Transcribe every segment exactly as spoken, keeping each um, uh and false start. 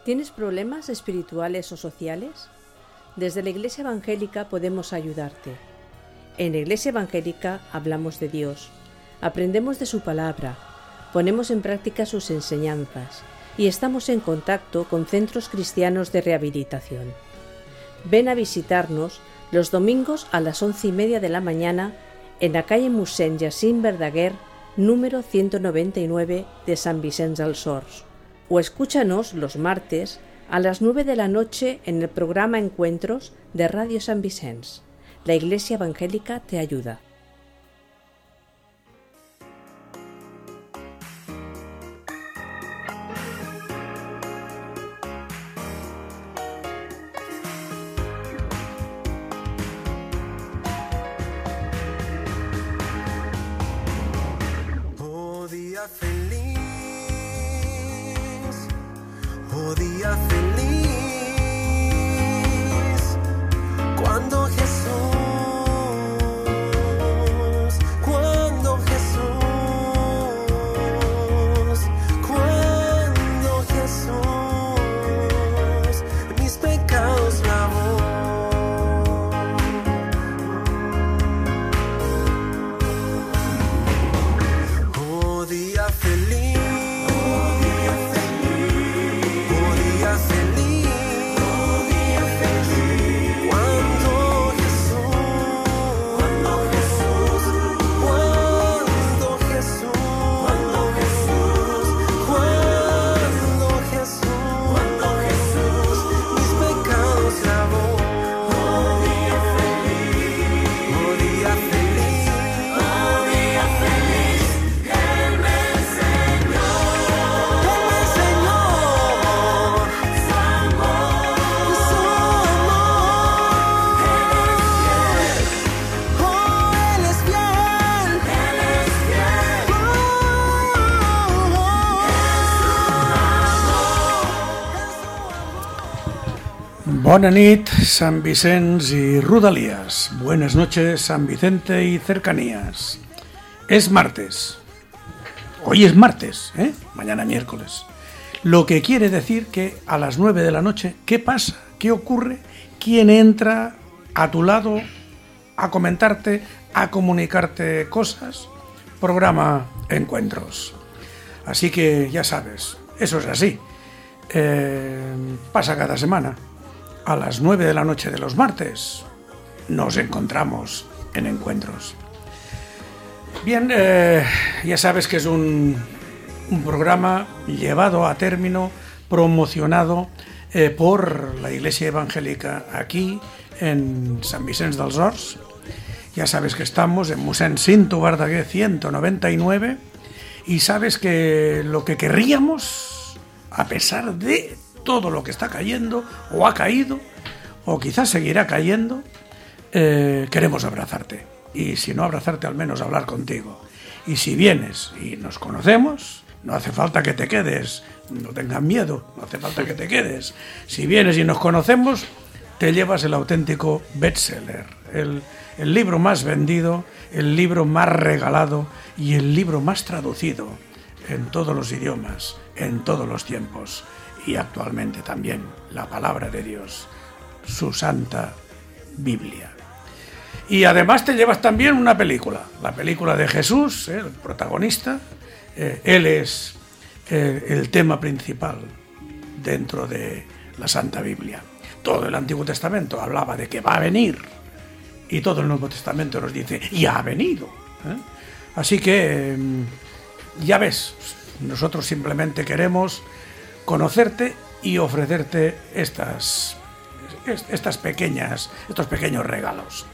¿Tienes problemas espirituales o sociales? Desde la Iglesia Evangélica podemos ayudarte. En la Iglesia Evangélica hablamos de Dios, aprendemos de su palabra, ponemos en práctica sus enseñanzas y estamos en contacto con centros cristianos de rehabilitación. Ven a visitarnos los domingos a las once y media de la mañana en la calle Mossèn Jacint Verdaguer, número ciento noventa y nueve de San Vicenç dels Horts. O escúchanos los martes a las nueve de la noche en el programa Encuentros de Radio San Vicenç. La Iglesia Evangélica te ayuda. Oh día feliz, oh día feliz, cuando Jesús, cuando Jesús, cuando Jesús, mis pecados lavó. Oh día feliz, oh día feliz, oh día feliz, oh día feliz, cuando Jesús, cuando Jesús, cuando Jesús, cuando Jesús, cuando Jesús, cuando Jesús, mis pecados lavó. Oh día feliz, oh día feliz, oh día feliz, Él me enseñó, Él me enseñó su amor, su amor. Él es fiel, oh, Él es fiel, Él es fiel. Bona nit, San Vicenç y Rodalies. Buenas noches, San Vicente y cercanías. Es martes. Hoy es martes, ¿eh? Mañana miércoles. Lo que quiere decir que a las nueve de la noche, ¿qué pasa? ¿Qué ocurre? ¿Quién entra a tu lado a comentarte, a comunicarte cosas? Programa Encuentros. Así que ya sabes, eso es así. Eh, pasa cada semana. A las nueve de la noche de los martes nos encontramos en Encuentros. Bien, eh, ya sabes que es un, un programa llevado a término, promocionado eh, por la Iglesia Evangélica aquí en San Vicenç dels Horts. Ya sabes que estamos en Mossèn Cinto Verdaguer ciento noventa y nueve y sabes que lo que querríamos, a pesar de todo lo que está cayendo o ha caído o quizás seguirá cayendo, eh, queremos abrazarte. Y si no abrazarte, al menos hablar contigo. Y si vienes y nos conocemos, no hace falta que te quedes, no tengas miedo, no hace falta que te quedes. Si vienes y nos conocemos, te llevas el auténtico bestseller, el, el libro más vendido, el libro más regalado y el libro más traducido en todos los idiomas, en todos los tiempos y actualmente también la palabra de Dios, su santa Biblia. Y además te llevas también una película, la película de Jesús, ¿eh? El protagonista, eh, él es eh, el tema principal dentro de la Santa Biblia. Todo el Antiguo Testamento hablaba de que va a venir y todo el Nuevo Testamento nos dice, ya ha venido, ¿eh? Así que, eh, ya ves, nosotros simplemente queremos conocerte y ofrecerte estas, estas pequeñas, estos pequeños regalos.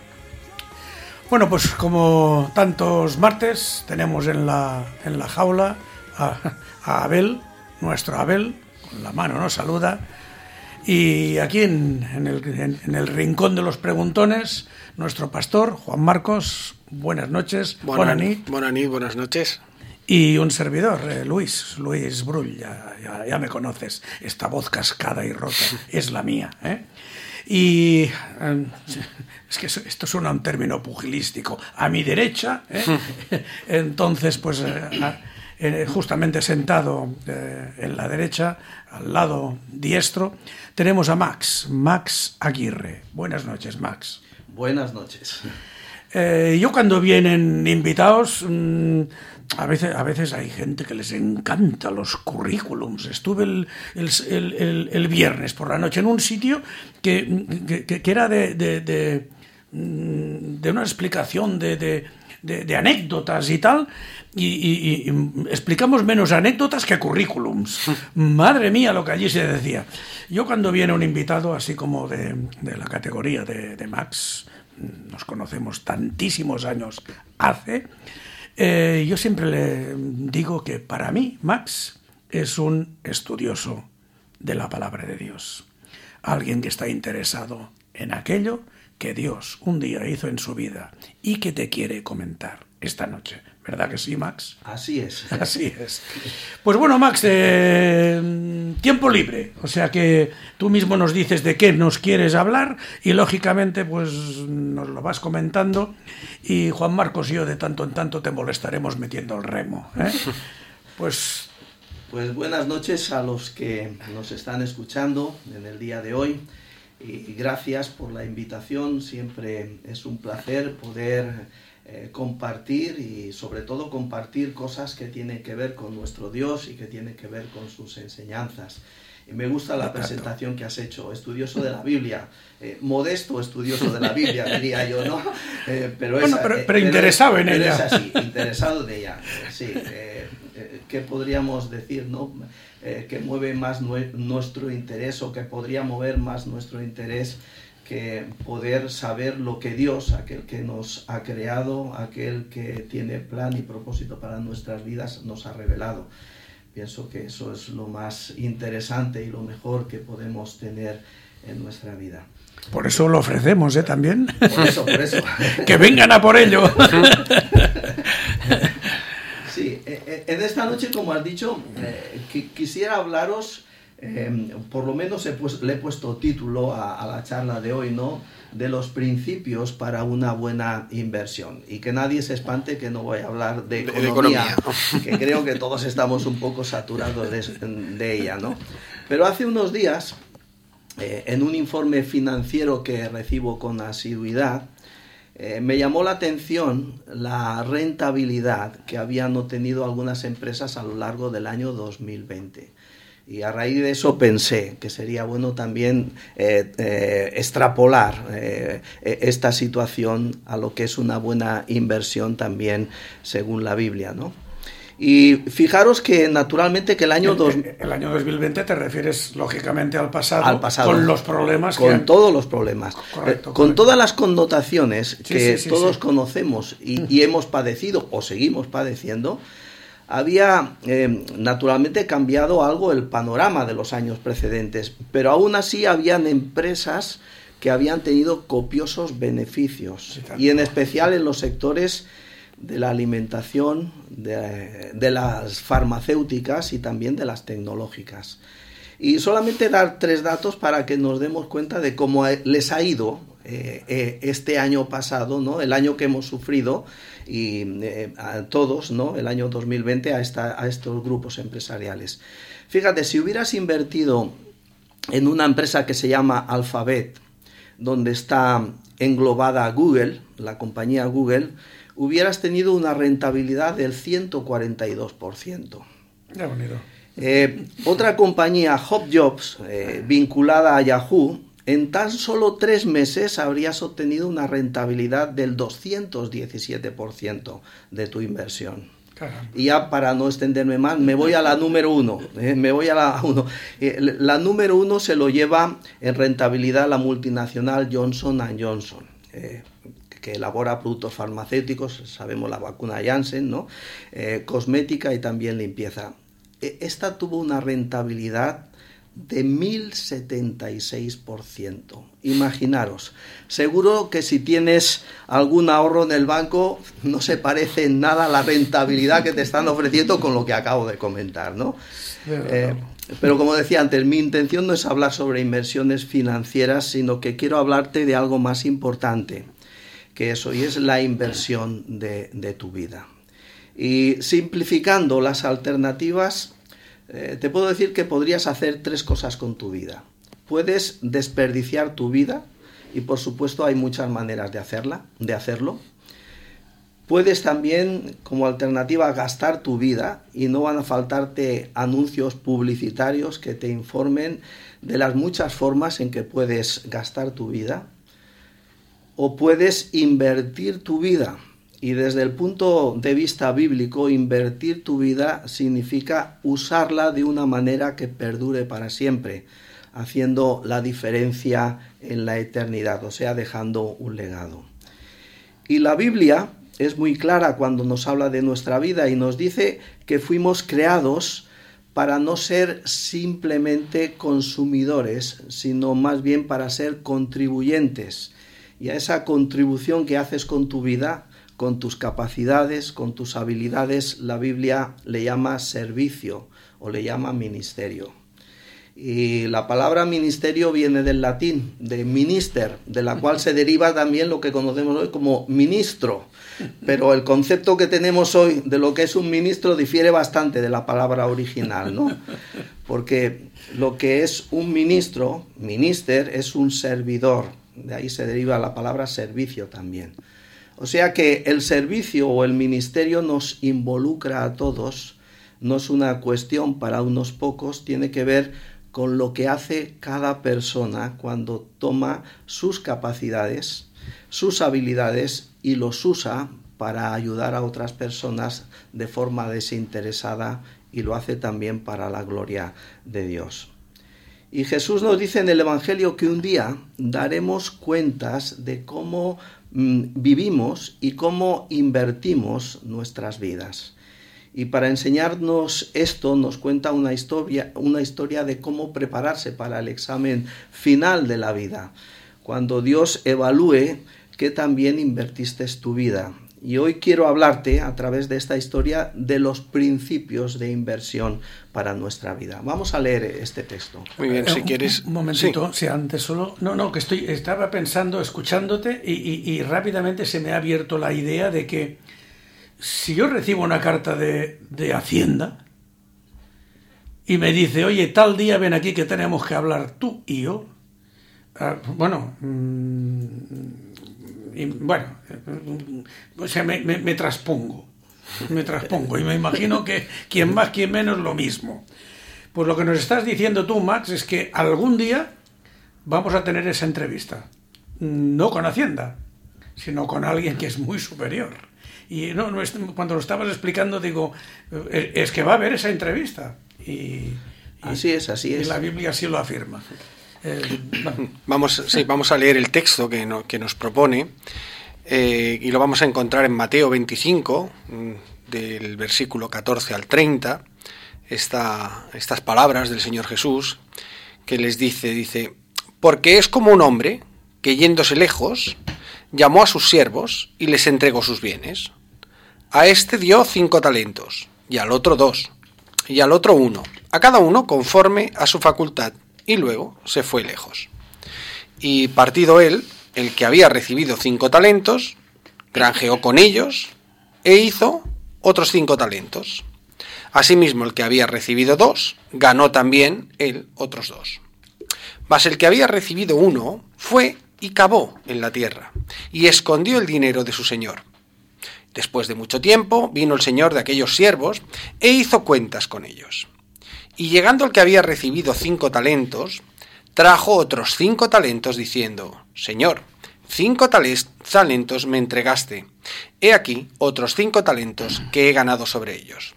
Bueno, pues como tantos martes tenemos en la, en la jaula a, a Abel, nuestro Abel, con la mano nos saluda, y aquí en, en, el, en, en el rincón de los preguntones, nuestro pastor, Juan Marcos, buenas noches, Bona, bona nit. Bona nit, buenas noches. Y un servidor, eh, Luis, Luis Brull, ya, ya, ya me conoces, esta voz cascada y rota es la mía, ¿eh? Y eh, es que esto suena un término pugilístico, a mi derecha, ¿eh? Entonces pues eh, eh, justamente sentado eh, en la derecha, al lado diestro, tenemos a Max, Max Aguirre. Buenas noches, Max. Buenas noches. Eh, yo cuando vienen invitados, mmm, a veces, a veces hay gente que les encanta los currículums. Estuve el, el, el, el viernes por la noche en un sitio que, que, que era de, de, de, de una explicación de, de, de, de anécdotas y tal, y, y, y explicamos menos anécdotas que currículums. Madre mía lo que allí se decía. Yo cuando viene un invitado así como de, de la categoría de, de Max, nos conocemos tantísimos años hace, eh, yo siempre le digo que para mí Max es un estudioso de la palabra de Dios, alguien que está interesado en aquello que Dios un día hizo en su vida y que te quiere comentar esta noche. ¿Verdad que sí, Max? Así es. Así es. Pues bueno, Max, eh, tiempo libre. O sea que tú mismo nos dices de qué nos quieres hablar y lógicamente pues nos lo vas comentando y Juan Marcos y yo de tanto en tanto te molestaremos metiendo el remo, ¿eh? Pues... Pues buenas noches a los que nos están escuchando en el día de hoy y gracias por la invitación. Siempre es un placer poder... Eh, compartir y sobre todo compartir cosas que tienen que ver con nuestro Dios y que tienen que ver con sus enseñanzas. Y me gusta la presentación que has hecho, estudioso de la Biblia, eh, modesto estudioso de la Biblia, diría yo, ¿no? Eh, pero bueno, esa, pero, eh, pero interesado pero, en pero ella. Es así, interesado en ella, eh, sí. Eh, eh, ¿Qué podríamos decir, no? Eh, que mueve más nue- nuestro interés o que podría mover más nuestro interés que poder saber lo que Dios, aquel que nos ha creado, aquel que tiene plan y propósito para nuestras vidas, nos ha revelado. Pienso que eso es lo más interesante y lo mejor que podemos tener en nuestra vida. Por eso lo ofrecemos, ¿eh? También. Por eso, por eso. Que vengan a por ello. Sí, en esta noche, como has dicho, eh, quisiera hablaros... Eh, por lo menos he pues, le he puesto título a, a la charla de hoy, ¿no? De los principios para una buena inversión. Y que nadie se espante que no voy a hablar de economía, de economía. Que creo que todos estamos un poco saturados de, de ella, ¿no? Pero hace unos días, eh, en un informe financiero que recibo con asiduidad, eh, me llamó la atención la rentabilidad que habían obtenido algunas empresas a lo largo del año dos mil veinte. Y a raíz de eso pensé que sería bueno también eh, eh, extrapolar eh, esta situación a lo que es una buena inversión también según la Biblia, ¿no? Y fijaros que naturalmente que el año... El, dos... el año dos mil veinte te refieres lógicamente al pasado, al pasado con los problemas. Con que han... todos los problemas. Correcto, con correcto. todas las connotaciones sí, que sí, sí, todos sí. conocemos y, y hemos padecido o seguimos padeciendo. Había eh, naturalmente cambiado algo el panorama de los años precedentes, pero aún así habían empresas que habían tenido copiosos beneficios, sí, y en especial en los sectores de la alimentación, de, de las farmacéuticas y también de las tecnológicas. Y solamente dar tres datos para que nos demos cuenta de cómo les ha ido eh, eh, este año pasado, ¿no? El año que hemos sufrido, y eh, a todos, ¿no? El año dos mil veinte a, esta, a estos grupos empresariales. Fíjate, si hubieras invertido en una empresa que se llama Alphabet, donde está englobada Google, la compañía Google, hubieras tenido una rentabilidad del ciento cuarenta y dos por ciento. Ya bonito. Eh, otra compañía, HopJobs, eh, vinculada a Yahoo, en tan solo tres meses habrías obtenido una rentabilidad del doscientos diecisiete por ciento de tu inversión. Caramba. Y ya para no extenderme más, me voy a la número uno. Eh, me voy a la uno. Eh, la número uno se lo lleva en rentabilidad la multinacional Johnson and Johnson, eh, que elabora productos farmacéuticos, sabemos la vacuna Janssen, ¿no? Eh, cosmética y también limpieza. Esta tuvo una rentabilidad de mil setenta y seis por ciento. Imaginaros, seguro que si tienes algún ahorro en el banco no se parece en nada a la rentabilidad que te están ofreciendo con lo que acabo de comentar, ¿no? Eh, pero como decía antes, mi intención no es hablar sobre inversiones financieras, sino que quiero hablarte de algo más importante que eso, y es la inversión de, de tu vida. Y simplificando las alternativas, eh, te puedo decir que podrías hacer tres cosas con tu vida. Puedes desperdiciar tu vida, y por supuesto hay muchas maneras de hacerla, de hacerlo. Puedes también, como alternativa, gastar tu vida, y no van a faltarte anuncios publicitarios que te informen de las muchas formas en que puedes gastar tu vida. O puedes invertir tu vida. Y desde el punto de vista bíblico, invertir tu vida significa usarla de una manera que perdure para siempre, haciendo la diferencia en la eternidad, o sea, dejando un legado. Y la Biblia es muy clara cuando nos habla de nuestra vida y nos dice que fuimos creados para no ser simplemente consumidores, sino más bien para ser contribuyentes. Y a esa contribución que haces con tu vida, con tus capacidades, con tus habilidades, la Biblia le llama servicio o le llama ministerio. Y la palabra ministerio viene del latín, de minister, de la cual se deriva también lo que conocemos hoy como ministro. Pero el concepto que tenemos hoy de lo que es un ministro difiere bastante de la palabra original, ¿no? Porque lo que es un ministro, minister, es un servidor. De ahí se deriva la palabra servicio también. O sea que el servicio o el ministerio nos involucra a todos, no es una cuestión para unos pocos, tiene que ver con lo que hace cada persona cuando toma sus capacidades, sus habilidades y los usa para ayudar a otras personas de forma desinteresada, y lo hace también para la gloria de Dios. Y Jesús nos dice en el Evangelio que un día daremos cuentas de cómo mm, vivimos y cómo invertimos nuestras vidas. Y para enseñarnos esto nos cuenta una historia, una historia de cómo prepararse para el examen final de la vida, cuando Dios evalúe que también invertiste tu vida. Y hoy quiero hablarte, a través de esta historia, de los principios de inversión para nuestra vida. Vamos a leer este texto. Muy bien, si un, quieres... Un momentito, sí. si antes solo... No, no, que estoy estaba pensando, escuchándote, y, y, y rápidamente se me ha abierto la idea de que si yo recibo una carta de, de Hacienda y me dice, oye, tal día ven aquí que tenemos que hablar tú y yo, uh, bueno... Mmm, Y, bueno, o sea, me, me, me traspongo, me traspongo y me imagino que quien más, quien menos, lo mismo. Pues lo que nos estás diciendo tú, Max, es que algún día vamos a tener esa entrevista, no con Hacienda, sino con alguien que es muy superior. Y no, no, cuando lo estabas explicando, digo, es que va a haber esa entrevista. Y, y así es, así es. Y la Biblia sí lo afirma. Eh, bueno. Vamos, sí, vamos a leer el texto que, no, que nos propone, eh, y lo vamos a encontrar en Mateo veinticinco, del versículo catorce al treinta, esta, estas palabras del Señor Jesús, que les dice, dice, porque es como un hombre que, yéndose lejos, llamó a sus siervos y les entregó sus bienes. A este dio cinco talentos, y al otro dos, y al otro uno, a cada uno conforme a su facultad, y luego se fue lejos. Y partido él, el que había recibido cinco talentos, granjeó con ellos, e hizo otros cinco talentos. Asimismo, el que había recibido dos, ganó también él otros dos. Mas el que había recibido uno, fue y cavó en la tierra, y escondió el dinero de su señor. Después de mucho tiempo, vino el señor de aquellos siervos, e hizo cuentas con ellos. Y llegando el que había recibido cinco talentos, trajo otros cinco talentos, diciendo, Señor, cinco tales, talentos me entregaste, he aquí otros cinco talentos que he ganado sobre ellos.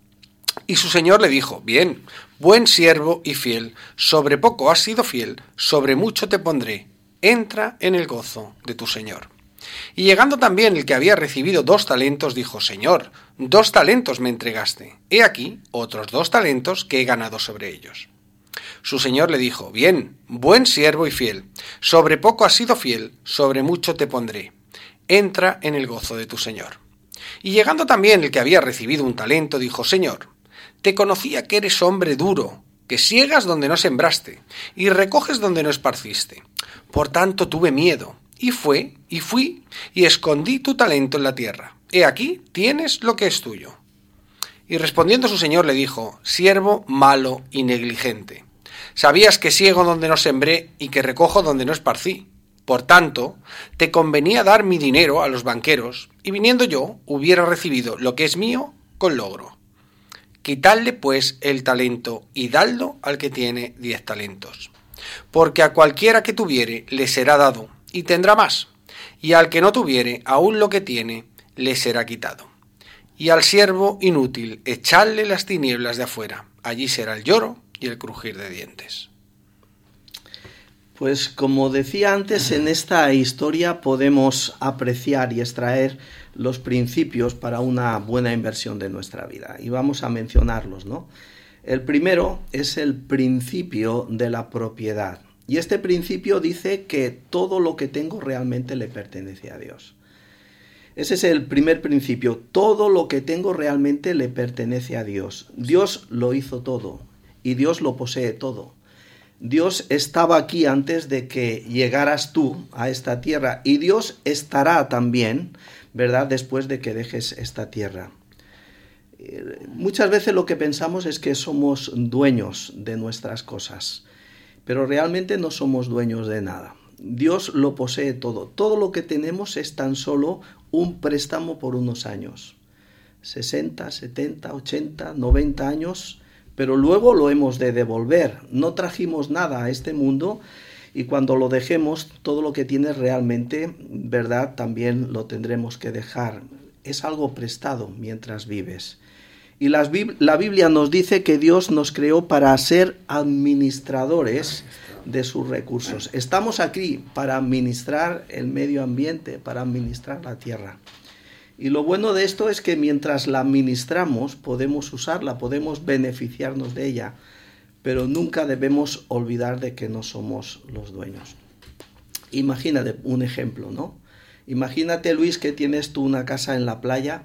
Y su señor le dijo, bien, buen siervo y fiel, sobre poco has sido fiel, sobre mucho te pondré, entra en el gozo de tu señor. Y llegando también el que había recibido dos talentos, dijo, Señor, dos talentos me entregaste, he aquí otros dos talentos que he ganado sobre ellos. Su señor le dijo, bien, buen siervo y fiel, sobre poco has sido fiel, sobre mucho te pondré, entra en el gozo de tu señor. Y llegando también el que había recibido un talento, dijo, Señor, te conocía que eres hombre duro, que siegas donde no sembraste, y recoges donde no esparciste. Por tanto tuve miedo, y fue, y fui, y escondí tu talento en la tierra. he aquí, tienes lo que es tuyo. Y respondiendo su señor le dijo, siervo malo y negligente, sabías que siego donde no sembré y que recojo donde no esparcí. Por tanto, te convenía dar mi dinero a los banqueros, y viniendo yo hubiera recibido lo que es mío con logro. Quitadle pues el talento y dadlo al que tiene diez talentos. Porque a cualquiera que tuviere le será dado, y tendrá más, y al que no tuviere aún lo que tiene le será quitado. Y al siervo inútil echadle las tinieblas de afuera, allí será el lloro y el crujir de dientes. Pues como decía antes, en esta historia podemos apreciar y extraer los principios para una buena inversión de nuestra vida. Y vamos a mencionarlos, ¿no? El primero es el principio de la propiedad. Y este principio dice que todo lo que tengo realmente le pertenece a Dios. Ese es el primer principio. Todo lo que tengo realmente le pertenece a Dios. Dios lo hizo todo y Dios lo posee todo. Dios estaba aquí antes de que llegaras tú a esta tierra y Dios estará también, ¿verdad?, después de que dejes esta tierra. Muchas veces lo que pensamos es que somos dueños de nuestras cosas, pero realmente no somos dueños de nada. Dios lo posee todo. Todo lo que tenemos es tan solo un préstamo por unos años. sesenta, setenta, ochenta, noventa años, pero luego lo hemos de devolver. No trajimos nada a este mundo y cuando lo dejemos, todo lo que tienes realmente, ¿verdad?, también lo tendremos que dejar. Es algo prestado mientras vives. Y las, la Biblia nos dice que Dios nos creó para ser administradores de sus recursos. Estamos aquí para administrar el medio ambiente, para administrar la tierra. Y lo bueno de esto es que mientras la administramos, podemos usarla, podemos beneficiarnos de ella, pero nunca debemos olvidar de que no somos los dueños. Imagínate un ejemplo, ¿no? Imagínate, Luis, que tienes tú una casa en la playa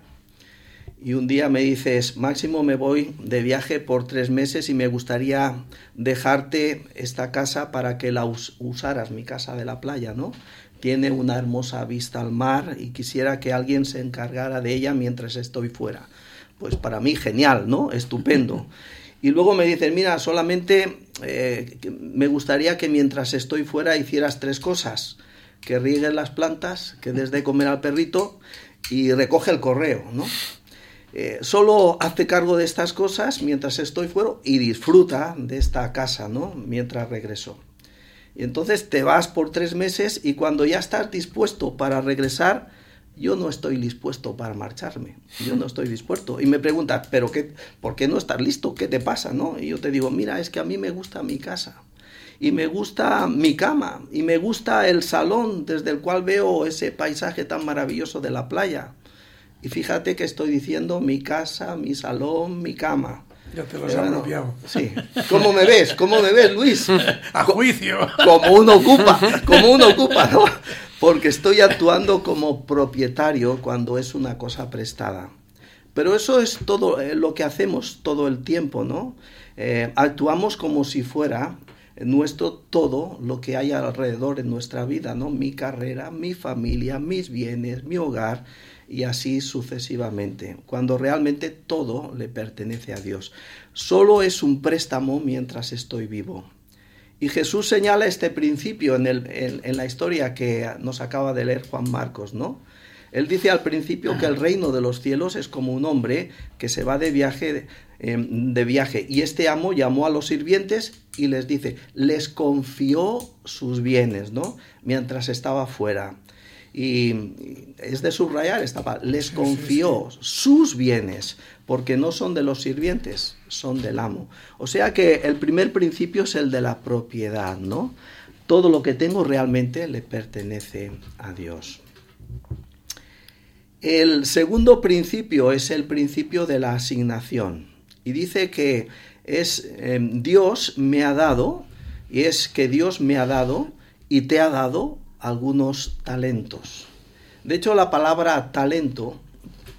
y un día me dices, Máximo, me voy de viaje por tres meses y me gustaría dejarte esta casa para que la us- usaras, mi casa de la playa, ¿no? Tiene una hermosa vista al mar y quisiera que alguien se encargara de ella mientras estoy fuera. Pues para mí genial, ¿no? Estupendo. Y luego me dicen, mira, solamente eh, me gustaría que mientras estoy fuera hicieras tres cosas. Que riegues las plantas, que des de comer al perrito y recoge el correo, ¿no? Eh, solo hazte cargo de estas cosas mientras estoy fuera y disfruta de esta casa, ¿no?, mientras regreso. Y entonces te vas por tres meses y cuando ya estás dispuesto para regresar, yo no estoy dispuesto para marcharme, yo no estoy dispuesto. Y me preguntas, ¿pero qué, por qué no estás listo? ¿Qué te pasa, no? Y yo te digo, mira, es que a mí me gusta mi casa. Y me gusta mi cama, y me gusta el salón desde el cual veo ese paisaje tan maravilloso de la playa. Y fíjate que estoy diciendo mi casa, mi salón, mi cama. Ya te lo has apropiado. Sí. ¿Cómo me ves? ¿Cómo me ves, Luis? A juicio. Como uno ocupa, como uno ocupa, ¿no? Porque estoy actuando como propietario cuando es una cosa prestada. Pero eso es todo eh, lo que hacemos todo el tiempo, ¿no? Eh, actuamos como si fuera nuestro todo lo que hay alrededor en nuestra vida, ¿no? Mi carrera, mi familia, mis bienes, mi hogar y así sucesivamente, cuando realmente todo le pertenece a Dios. Solo es un préstamo mientras estoy vivo. Y Jesús señala este principio en, el, en, en la historia que nos acaba de leer Juan Marcos, ¿no? Él dice al principio que el reino de los cielos es como un hombre que se va de viaje, eh, de viaje y este amo llamó a los sirvientes y les dice, les confió sus bienes, ¿no?, mientras estaba fuera. Y es de subrayar esta parte, les confió sus bienes, porque no son de los sirvientes, son del amo. O sea que el primer principio es el de la propiedad, ¿no? Todo lo que tengo realmente le pertenece a Dios. El segundo principio es el principio de la asignación. Y dice que es eh, Dios me ha dado, y es que Dios me ha dado y te ha dado algunos talentos. De hecho, la palabra talento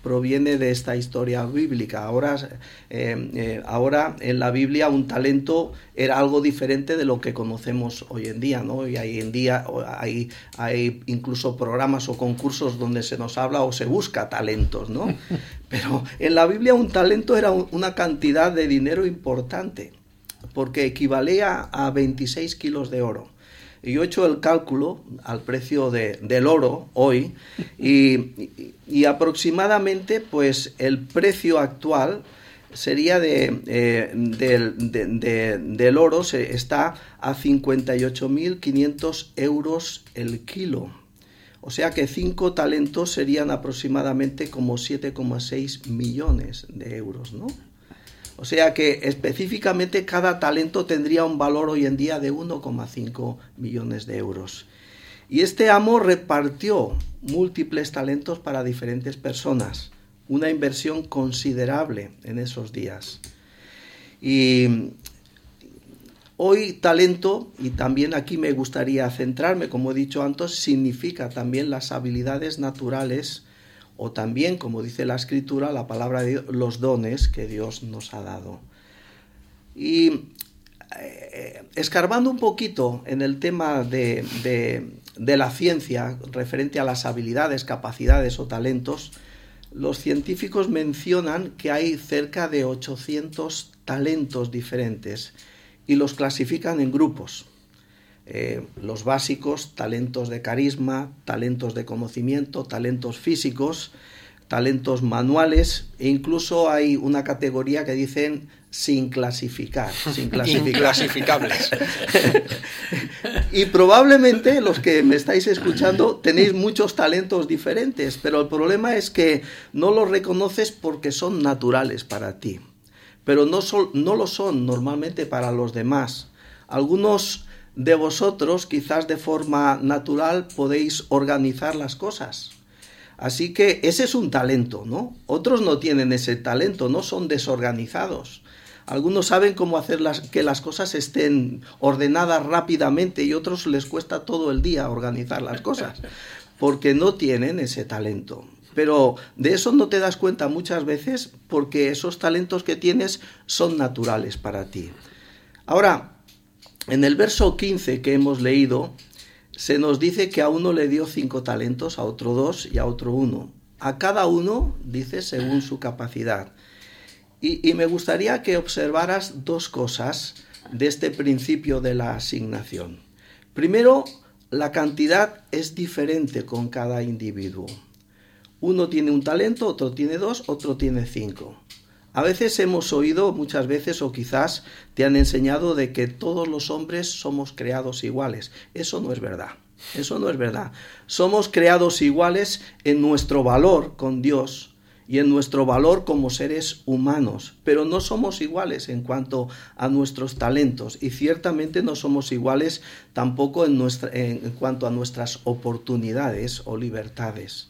proviene de esta historia bíblica. Ahora, eh, eh, ahora en la Biblia un talento era algo diferente de lo que conocemos hoy en día, ¿no? Y hoy en día hay, hay incluso programas o concursos donde se nos habla o se busca talentos, ¿no? Pero en la Biblia un talento era una cantidad de dinero importante, porque equivalía a veintiséis kilos de oro. Y yo he hecho el cálculo al precio de, del oro hoy y, y, y aproximadamente pues el precio actual sería de, eh, del, de, de, del oro se está a cincuenta y ocho mil quinientos euros el kilo. O sea que cinco talentos serían aproximadamente como siete coma seis millones de euros, ¿no? O sea que específicamente cada talento tendría un valor hoy en día de uno coma cinco millones de euros. Y este amo repartió múltiples talentos para diferentes personas, una inversión considerable en esos días. Y hoy talento, y también aquí me gustaría centrarme, como he dicho antes, significa también las habilidades naturales, o también, como dice la Escritura, la palabra de Dios, los dones que Dios nos ha dado. Y eh, escarbando un poquito en el tema de, de, de la ciencia, referente a las habilidades, capacidades o talentos, los científicos mencionan que hay cerca de ochocientos talentos diferentes y los clasifican en grupos. Eh, los básicos, talentos de carisma, talentos de conocimiento, talentos físicos, talentos manuales, e incluso hay una categoría que dicen sin clasificar, sin clasificar. Inclasificables. Y probablemente los que me estáis escuchando tenéis muchos talentos diferentes, pero el problema es que no los reconoces porque son naturales para ti, pero no, son, no lo son normalmente para los demás. Algunos de vosotros, quizás de forma natural, podéis organizar las cosas. Así que ese es un talento, ¿no? Otros no tienen ese talento, no son desorganizados. Algunos saben cómo hacer las, que las cosas estén ordenadas rápidamente y otros les cuesta todo el día organizar las cosas, porque no tienen ese talento. Pero de eso no te das cuenta muchas veces porque esos talentos que tienes son naturales para ti. Ahora, en el verso quince que hemos leído, se nos dice que a uno le dio cinco talentos, a otro dos y a otro uno. A cada uno, dice, según su capacidad. Y, y me gustaría que observaras dos cosas de este principio de la asignación. Primero, la cantidad es diferente con cada individuo. Uno tiene un talento, otro tiene dos, otro tiene cinco. A veces hemos oído, muchas veces, o quizás te han enseñado de que todos los hombres somos creados iguales. Eso no es verdad. Eso no es verdad. Somos creados iguales en nuestro valor con Dios y en nuestro valor como seres humanos, pero no somos iguales en cuanto a nuestros talentos y ciertamente no somos iguales tampoco en, nuestra, en cuanto a nuestras oportunidades o libertades.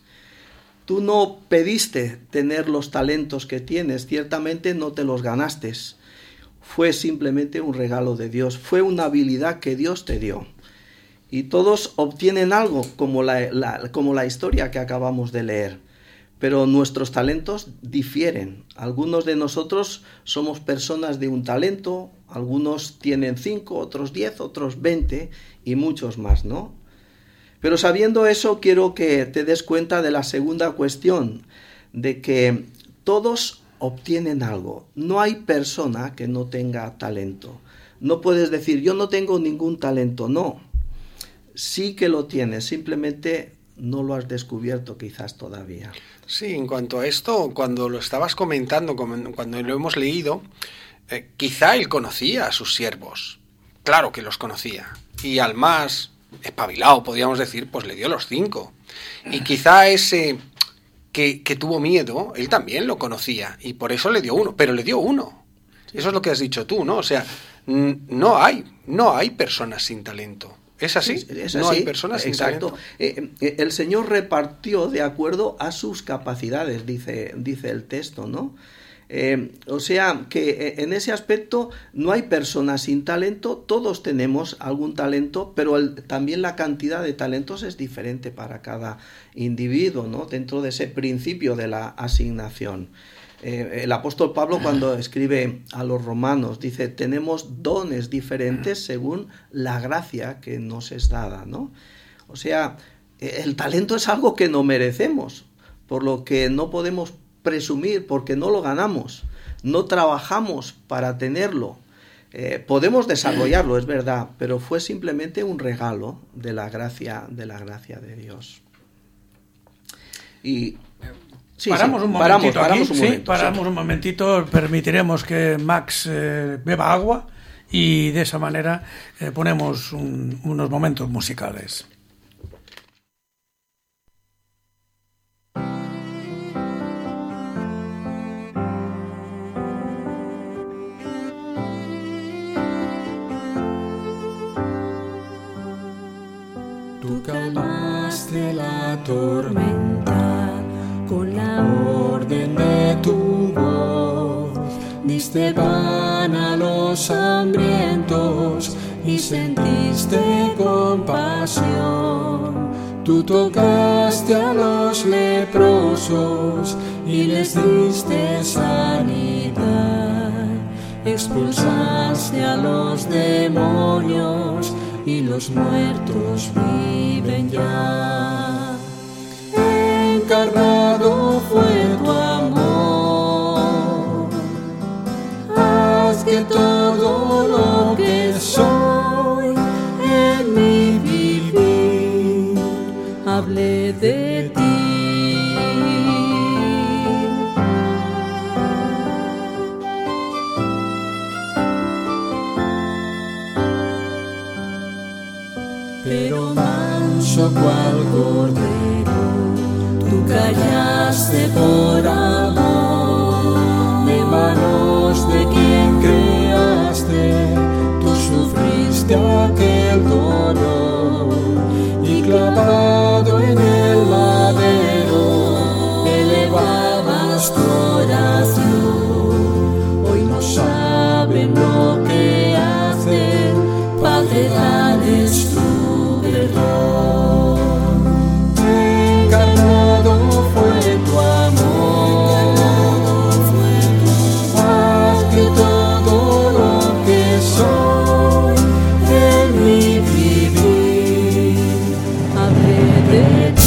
Tú no pediste tener los talentos que tienes, ciertamente no te los ganaste. Fue simplemente un regalo de Dios, fue una habilidad que Dios te dio. Y todos obtienen algo, como la, la, como la historia que acabamos de leer. Pero nuestros talentos difieren. Algunos de nosotros somos personas de un talento, algunos tienen cinco, otros diez, otros veinte y muchos más, ¿no? Pero sabiendo eso, quiero que te des cuenta de la segunda cuestión, de que todos obtienen algo. No hay persona que no tenga talento. No puedes decir, yo no tengo ningún talento. No, sí que lo tienes, simplemente no lo has descubierto quizás todavía. Sí, en cuanto a esto, cuando lo estabas comentando, cuando lo hemos leído, eh, quizá él conocía a sus siervos. Claro que los conocía. Y al más espabilado, podríamos decir, pues le dio los cinco. Y quizá ese que, que tuvo miedo, él también lo conocía, y por eso le dio uno, pero le dio uno. Eso es lo que has dicho tú, ¿no? O sea, no hay, no hay personas sin talento. ¿Es así? Sí, es no así. hay personas sin Exacto. talento. Eh, eh, el Señor repartió de acuerdo a sus capacidades, dice, dice el texto, ¿no? Eh, o sea que en ese aspecto no hay personas sin talento, todos tenemos algún talento, pero el, también la cantidad de talentos es diferente para cada individuo, ¿no? Dentro de ese principio de la asignación. Eh, el apóstol Pablo, cuando escribe a los romanos, dice: tenemos dones diferentes según la gracia que nos es dada, ¿no? O sea, el talento es algo que no merecemos, por lo que no podemos presumir, porque no lo ganamos, no trabajamos para tenerlo. Eh, podemos desarrollarlo, es verdad, pero fue simplemente un regalo de la gracia, de la gracia de Dios. Y sí, paramos sí, un momentito paramos, aquí, paramos un sí, momento, paramos sí. un momentito, permitiremos que Max eh, beba agua y de esa manera eh, ponemos un, unos momentos musicales. Tú calmaste la tormenta con la orden de tu voz, diste pan a los hambrientos y sentiste compasión. Tú tocaste a los leprosos y les diste sanidad, expulsaste a los demonios y los muertos viven ya. Encarnado fue tu amor, haz que todo lo que soy en mi vivir hable de ti. Pero manso cual cordero, tú callaste por amor. De manos de quien creaste, tú sufriste aquel dolor. Y clavado en el madero, elevabas tu oración. Hoy no saben lo que hacen, Padre, dales tu perdón. Encarnado fue tu amor, haz que todo lo que soy en mi vivir hable de ti.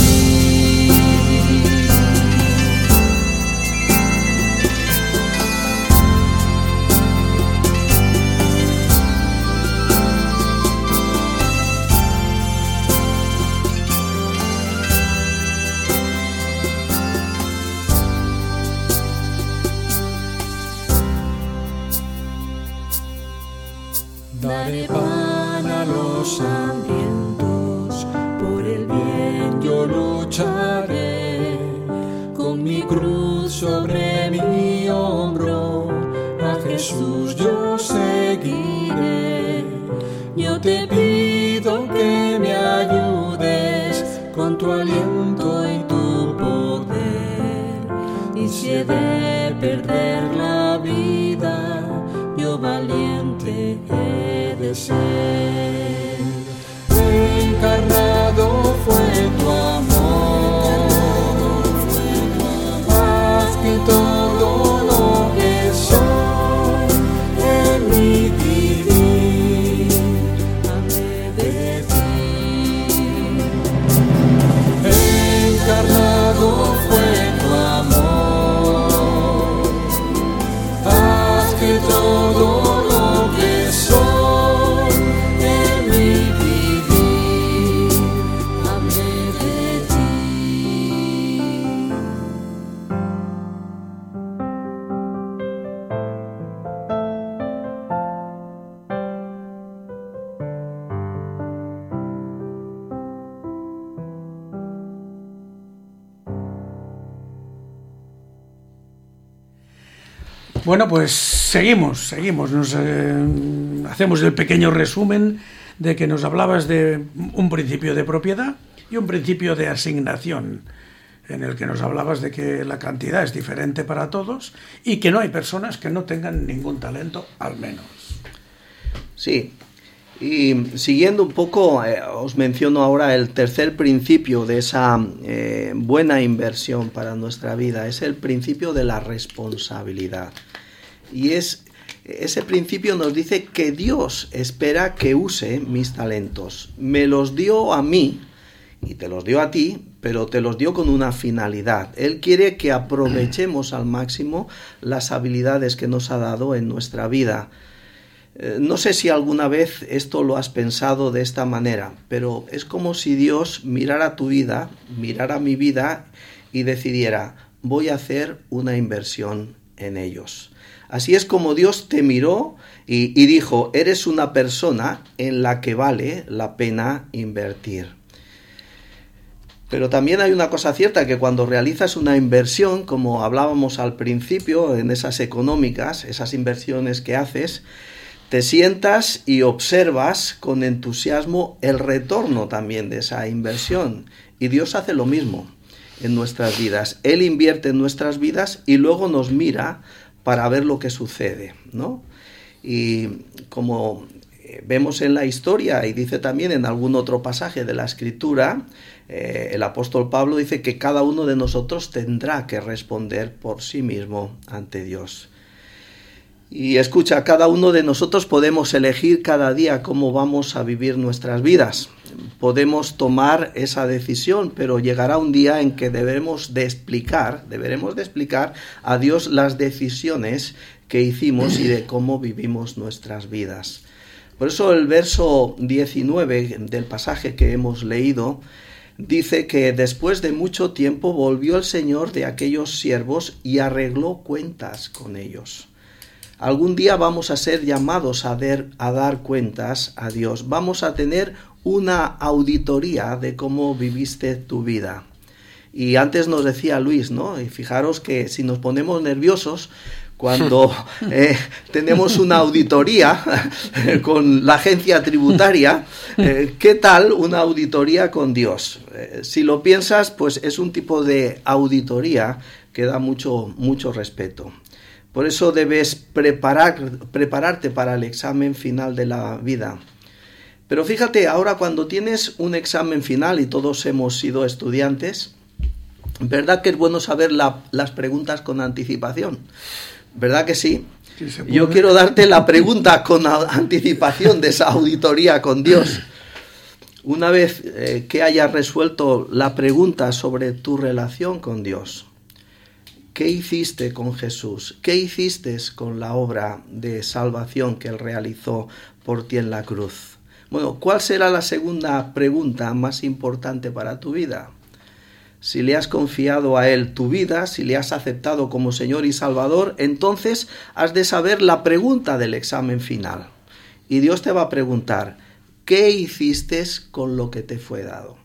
Daré pan a los hambrientos, por el bien yo lucharé. Con mi cruz sobre mi hombro, a Jesús yo seguiré. Yo te pido que me ayudes con tu aliento y tu poder. Y si he de perder la vida, yo valiente he de ser. Encarnado fue tu amor, haz que todo lo que soy en mi vivir hable de ti. Encarnado fue tu amor, haz que todo lo que soy en mi vivir hable de ti. Bueno, pues seguimos, seguimos. Nos eh, hacemos el pequeño resumen de que nos hablabas de un principio de propiedad y un principio de asignación. en el que nos hablabas de que la cantidad es diferente para todos y que no hay personas que no tengan ningún talento, al menos. Sí, y siguiendo un poco, eh, os menciono ahora el tercer principio de esa eh, buena inversión para nuestra vida, es el principio de la responsabilidad. Y es ese principio nos dice que Dios espera que use mis talentos. Me los dio a mí y te los dio a ti, pero te los dio con una finalidad. Él quiere que aprovechemos al máximo las habilidades que nos ha dado en nuestra vida. Eh, no sé si alguna vez esto lo has pensado de esta manera, pero es como si Dios mirara tu vida, mirara mi vida y decidiera, voy a hacer una inversión en ellos. Así es como Dios te miró y, y dijo, eres una persona en la que vale la pena invertir. Pero también hay una cosa cierta, que cuando realizas una inversión, como hablábamos al principio, en esas económicas, esas inversiones que haces, te sientas y observas con entusiasmo el retorno también de esa inversión. Y Dios hace lo mismo en nuestras vidas. Él invierte en nuestras vidas y luego nos mira para ver lo que sucede, ¿no? Y como vemos en la historia y dice también en algún otro pasaje de la Escritura, eh, el apóstol Pablo dice que cada uno de nosotros tendrá que responder por sí mismo ante Dios. Y escucha, cada uno de nosotros podemos elegir cada día cómo vamos a vivir nuestras vidas. Podemos tomar esa decisión, pero llegará un día en que debemos de explicar, deberemos de explicar a Dios las decisiones que hicimos y de cómo vivimos nuestras vidas. Por eso el verso diecinueve del pasaje que hemos leído dice que después de mucho tiempo volvió el Señor de aquellos siervos y arregló cuentas con ellos. Algún día vamos a ser llamados a, der, a dar cuentas a Dios. Vamos a tener una auditoría de cómo viviste tu vida. Y antes nos decía Luis, ¿no? Y fijaros que si nos ponemos nerviosos cuando eh, tenemos una auditoría con la agencia tributaria, eh, ¿qué tal una auditoría con Dios? Eh, si lo piensas, pues es un tipo de auditoría que da mucho, mucho respeto. Por eso debes preparar, prepararte para el examen final de la vida. Pero fíjate, ahora cuando tienes un examen final, y todos hemos sido estudiantes, ¿verdad que es bueno saber la, las preguntas con anticipación? ¿Verdad que sí? Sí, yo quiero darte la pregunta con anticipación de esa auditoría con Dios. Una vez eh, que hayas resuelto la pregunta sobre tu relación con Dios, ¿qué hiciste con Jesús? ¿Qué hiciste con la obra de salvación que Él realizó por ti en la cruz? Bueno, ¿cuál será la segunda pregunta más importante para tu vida? Si le has confiado a Él tu vida, si le has aceptado como Señor y Salvador, entonces has de saber la pregunta del examen final. Y Dios te va a preguntar, ¿qué hiciste con lo que te fue dado?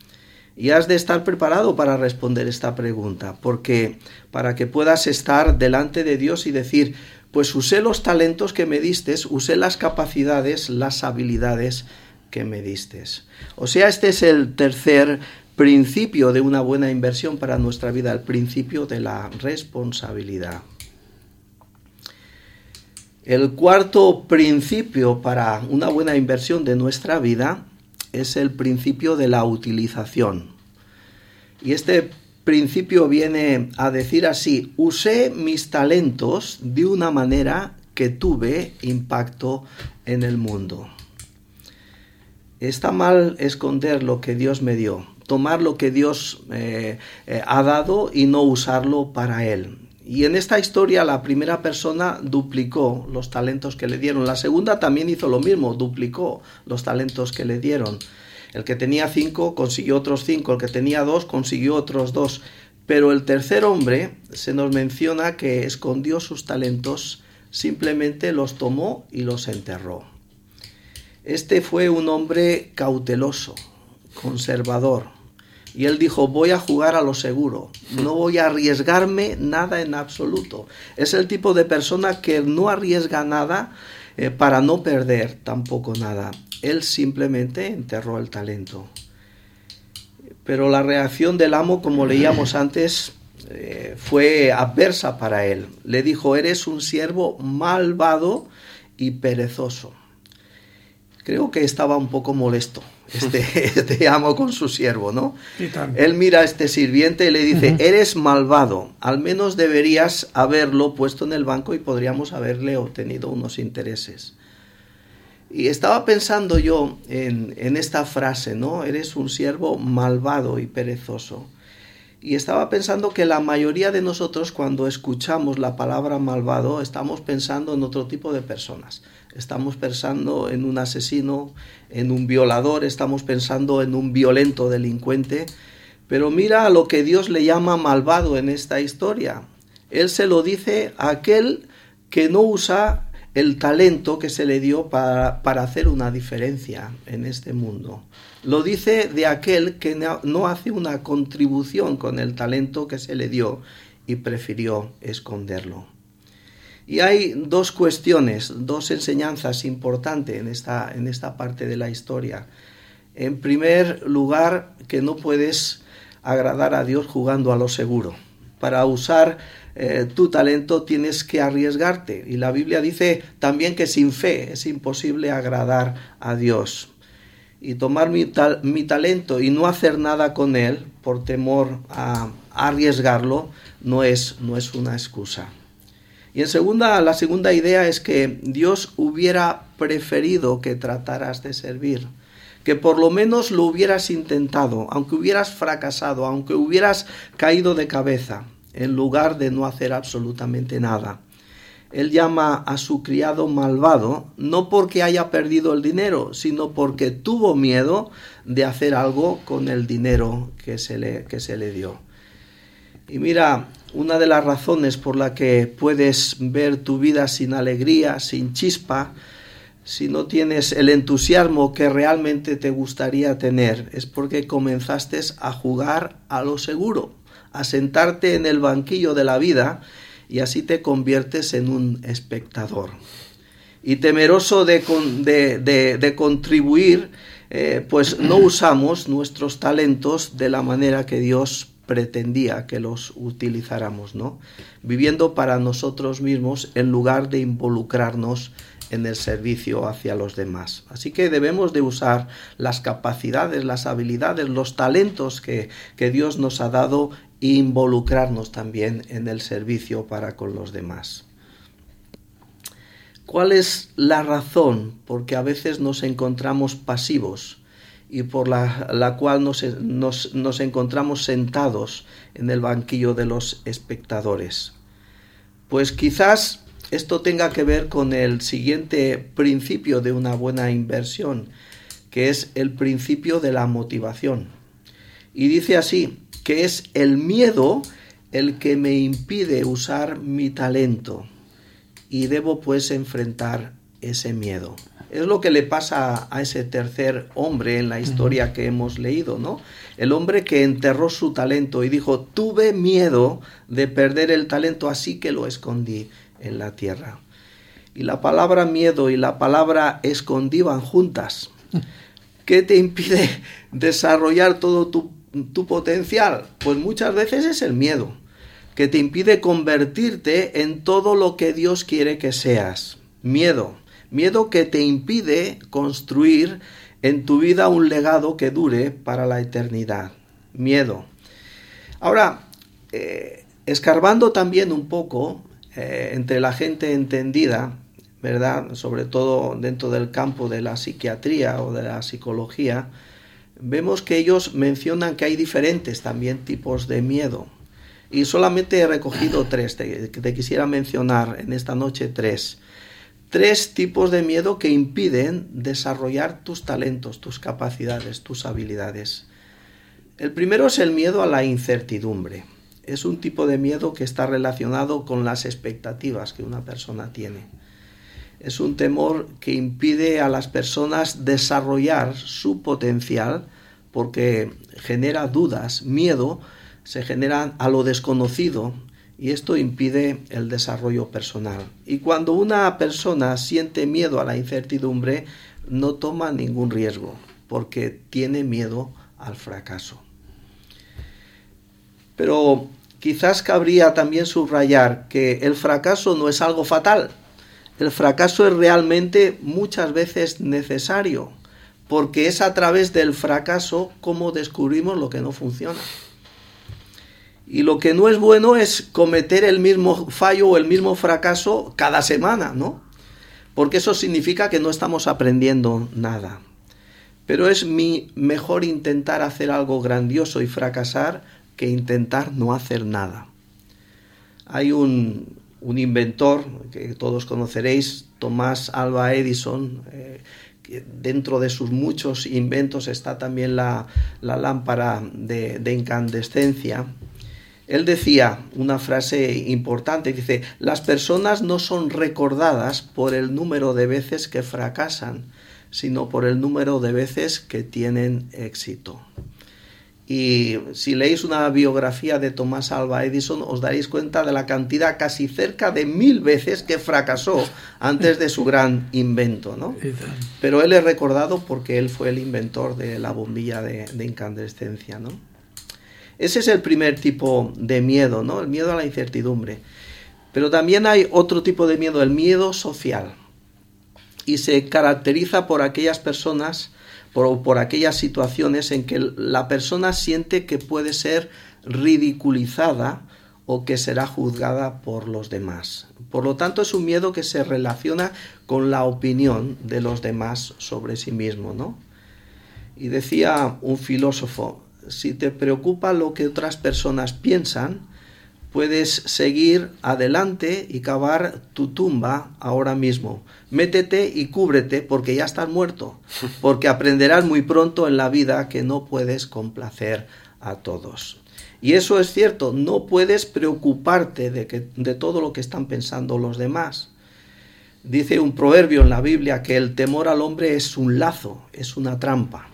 Y has de estar preparado para responder esta pregunta, porque para que puedas estar delante de Dios y decir, pues usé los talentos que me diste, usé las capacidades, las habilidades que me diste. O sea, este es el tercer principio de una buena inversión para nuestra vida, el principio de la responsabilidad. El cuarto principio para una buena inversión de nuestra vida es el principio de la utilización. Y este principio viene a decir así, usé mis talentos de una manera que tuve impacto en el mundo. Está mal esconder lo que Dios me dio, tomar lo que Dios eh, eh, ha dado y no usarlo para Él. Y en esta historia la primera persona duplicó los talentos que le dieron. La segunda también hizo lo mismo, duplicó los talentos que le dieron. El que tenía cinco consiguió otros cinco, el que tenía dos consiguió otros dos. Pero el tercer hombre se nos menciona que escondió sus talentos, simplemente los tomó y los enterró. Este fue un hombre cauteloso, conservador. Y él dijo, voy a jugar a lo seguro, no voy a arriesgarme nada en absoluto. Es el tipo de persona que no arriesga nada eh, para no perder tampoco nada. Él simplemente enterró el talento. Pero la reacción del amo, como leíamos antes, eh, fue adversa para él. Le dijo: eres un siervo malvado y perezoso. Creo que estaba un poco molesto este, este amo con su siervo, ¿no? Él mira a este sirviente y le dice: uh-huh. eres malvado, al menos deberías haberlo puesto en el banco y podríamos haberle obtenido unos intereses. Y estaba pensando yo en, en esta frase, ¿no? Eres un siervo malvado y perezoso. Y estaba pensando que la mayoría de nosotros, cuando escuchamos la palabra malvado, estamos pensando en otro tipo de personas. Estamos pensando en un asesino, en un violador, estamos pensando en un violento delincuente. Pero mira a lo que Dios le llama malvado en esta historia. Él se lo dice a aquel que no usa el talento que se le dio para, para hacer una diferencia en este mundo. Lo dice de aquel que no, no hace una contribución con el talento que se le dio y prefirió esconderlo. Y hay dos cuestiones, dos enseñanzas importantes en esta, en esta parte de la historia. En primer lugar, que no puedes agradar a Dios jugando a lo seguro. Para usar eh, tu talento tienes que arriesgarte. Y la Biblia dice también que sin fe es imposible agradar a Dios. Y tomar mi, ta- mi talento y no hacer nada con él por temor a, a arriesgarlo no es, no es una excusa. Y en segunda, la segunda idea es que Dios hubiera preferido que trataras de servir, que por lo menos lo hubieras intentado, aunque hubieras fracasado, aunque hubieras caído de cabeza, en lugar de no hacer absolutamente nada. Él llama a su criado malvado, no porque haya perdido el dinero, sino porque tuvo miedo de hacer algo con el dinero que se le, que se le dio. Y mira, una de las razones por la que puedes ver tu vida sin alegría, sin chispa, si no tienes el entusiasmo que realmente te gustaría tener, es porque comenzaste a jugar a lo seguro, a sentarte en el banquillo de la vida, y así te conviertes en un espectador. Y temeroso de, de, de, de contribuir, eh, pues no usamos nuestros talentos de la manera que Dios pretendía que los utilizáramos, ¿no? Viviendo para nosotros mismos en lugar de involucrarnos en el servicio hacia los demás. Así que debemos de usar las capacidades, las habilidades, los talentos que, que Dios nos ha dado e involucrarnos también en el servicio para con los demás. ¿Cuál es la razón por que a veces nos encontramos pasivos y por la, la cual nos, nos, nos encontramos sentados en el banquillo de los espectadores? Pues quizás esto tenga que ver con el siguiente principio de una buena inversión, que es el principio de la motivación. Y dice así, que es el miedo el que me impide usar mi talento, y debo pues enfrentar ese miedo. Es lo que le pasa a ese tercer hombre en la historia que hemos leído, ¿no? El hombre que enterró su talento y dijo: tuve miedo de perder el talento, así que lo escondí en la tierra. Y la palabra miedo y la palabra escondí van juntas. ¿Qué te impide desarrollar todo tu, tu potencial? Pues muchas veces es el miedo, que te impide convertirte en todo lo que Dios quiere que seas. Miedo. Miedo que te impide construir en tu vida un legado que dure para la eternidad. Miedo. Ahora, eh, escarbando también un poco eh, entre la gente entendida, ¿verdad? Sobre todo dentro del campo de la psiquiatría o de la psicología, vemos que ellos mencionan que hay diferentes también tipos de miedo. Y solamente he recogido tres, te, te quisiera mencionar en esta noche tres. Tres tipos de miedo que impiden desarrollar tus talentos, tus capacidades, tus habilidades. El primero es el miedo a la incertidumbre. Es un tipo de miedo que está relacionado con las expectativas que una persona tiene. Es un temor que impide a las personas desarrollar su potencial porque genera dudas, miedo, se genera a lo desconocido. Y esto impide el desarrollo personal. Y cuando una persona siente miedo a la incertidumbre, no toma ningún riesgo, porque tiene miedo al fracaso. Pero quizás cabría también subrayar que el fracaso no es algo fatal. El fracaso es realmente muchas veces necesario, porque es a través del fracaso como descubrimos lo que no funciona. Y lo que no es bueno es cometer el mismo fallo o el mismo fracaso cada semana, ¿no? Porque eso significa que no estamos aprendiendo nada. Pero es mi mejor intentar hacer algo grandioso y fracasar que intentar no hacer nada. Hay un, un inventor que todos conoceréis, Thomas Alva Edison, eh, que dentro de sus muchos inventos está también la, la lámpara de, de incandescencia. Él decía una frase importante, dice: las personas no son recordadas por el número de veces que fracasan, sino por el número de veces que tienen éxito. Y si leéis una biografía de Thomas Alva Edison, os daréis cuenta de la cantidad, casi cerca de mil veces que fracasó antes de su gran invento, ¿no? Pero él es recordado porque él fue el inventor de la bombilla de, de incandescencia, ¿no? Ese es el primer tipo de miedo, ¿no? El miedo a la incertidumbre. Pero también hay otro tipo de miedo, el miedo social. Y se caracteriza por aquellas personas, por, por aquellas situaciones en que la persona siente que puede ser ridiculizada o que será juzgada por los demás. Por lo tanto, es un miedo que se relaciona con la opinión de los demás sobre sí mismo, ¿no? Y decía un filósofo: si te preocupa lo que otras personas piensan, puedes seguir adelante y cavar tu tumba ahora mismo. Métete y cúbrete porque ya estás muerto, porque aprenderás muy pronto en la vida que no puedes complacer a todos. Y eso es cierto, no puedes preocuparte de, que, de todo lo que están pensando los demás. Dice un proverbio en la Biblia que el temor al hombre es un lazo, es una trampa.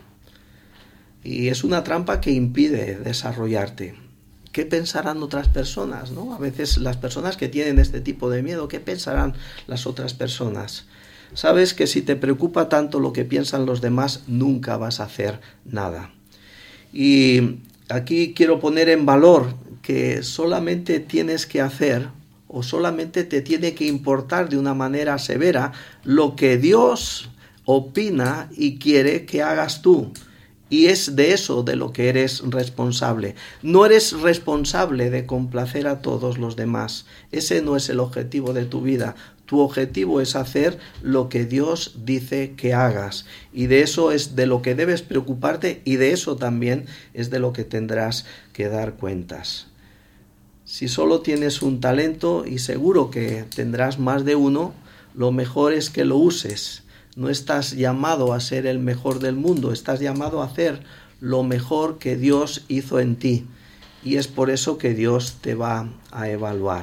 Y es una trampa que impide desarrollarte. ¿Qué pensarán otras personas, ¿no? A veces las personas que tienen este tipo de miedo, ¿qué pensarán las otras personas? Sabes que si te preocupa tanto lo que piensan los demás, nunca vas a hacer nada. Y aquí quiero poner en valor que solamente tienes que hacer o solamente te tiene que importar de una manera severa lo que Dios opina y quiere que hagas tú. Y es de eso de lo que eres responsable. No eres responsable de complacer a todos los demás. Ese no es el objetivo de tu vida. Tu objetivo es hacer lo que Dios dice que hagas. Y de eso es de lo que debes preocuparte y de eso también es de lo que tendrás que dar cuentas. Si solo tienes un talento, y seguro que tendrás más de uno, lo mejor es que lo uses. No estás llamado a ser el mejor del mundo, estás llamado a hacer lo mejor que Dios hizo en ti. Y es por eso que Dios te va a evaluar.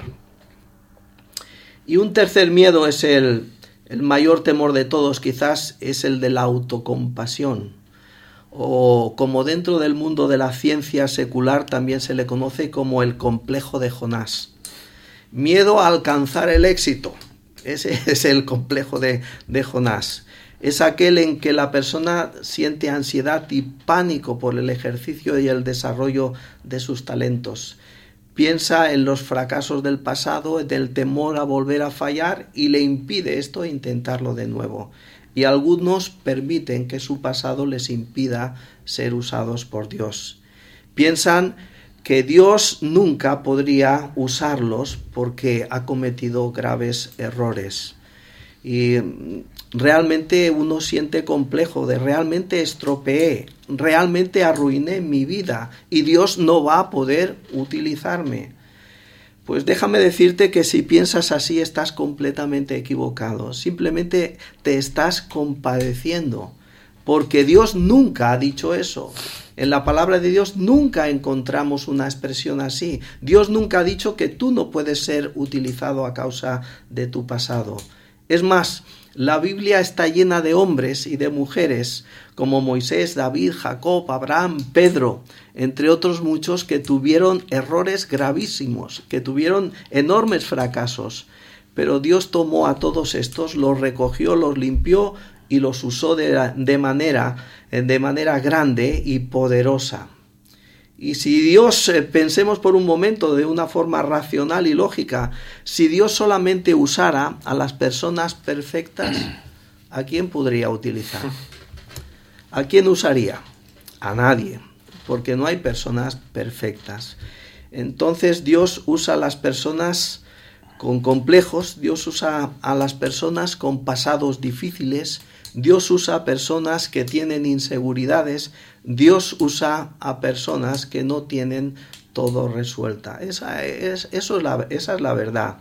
Y un tercer miedo es el, el mayor temor de todos, quizás es el de la autocompasión. O como dentro del mundo de la ciencia secular también se le conoce como el complejo de Jonás. Miedo a alcanzar el éxito. Ese es el complejo de, de Jonás. Es aquel en que la persona siente ansiedad y pánico por el ejercicio y el desarrollo de sus talentos. Piensa en los fracasos del pasado, en el temor a volver a fallar y le impide esto intentarlo de nuevo. Y algunos permiten que su pasado les impida ser usados por Dios. Piensan que Dios nunca podría usarlos porque ha cometido graves errores. Y realmente uno siente complejo de realmente estropeé, realmente arruiné mi vida y Dios no va a poder utilizarme. Pues déjame decirte que si piensas así estás completamente equivocado. Simplemente te estás compadeciendo, porque Dios nunca ha dicho eso. En la palabra de Dios nunca encontramos una expresión así. Dios nunca ha dicho que tú no puedes ser utilizado a causa de tu pasado. Es más, la Biblia está llena de hombres y de mujeres como Moisés, David, Jacob, Abraham, Pedro, entre otros muchos que tuvieron errores gravísimos, que tuvieron enormes fracasos. Pero Dios tomó a todos estos, los recogió, los limpió y los usó de, de, manera, de manera grande y poderosa. Y si Dios, eh, pensemos por un momento de una forma racional y lógica, si Dios solamente usara a las personas perfectas, ¿a quién podría utilizar? ¿A quién usaría? A nadie, porque no hay personas perfectas. Entonces Dios usa a las personas con complejos, Dios usa a las personas con pasados difíciles, Dios usa a personas que tienen inseguridades, Dios usa a personas que no tienen todo resuelta. Esa es, eso es la, esa es la verdad.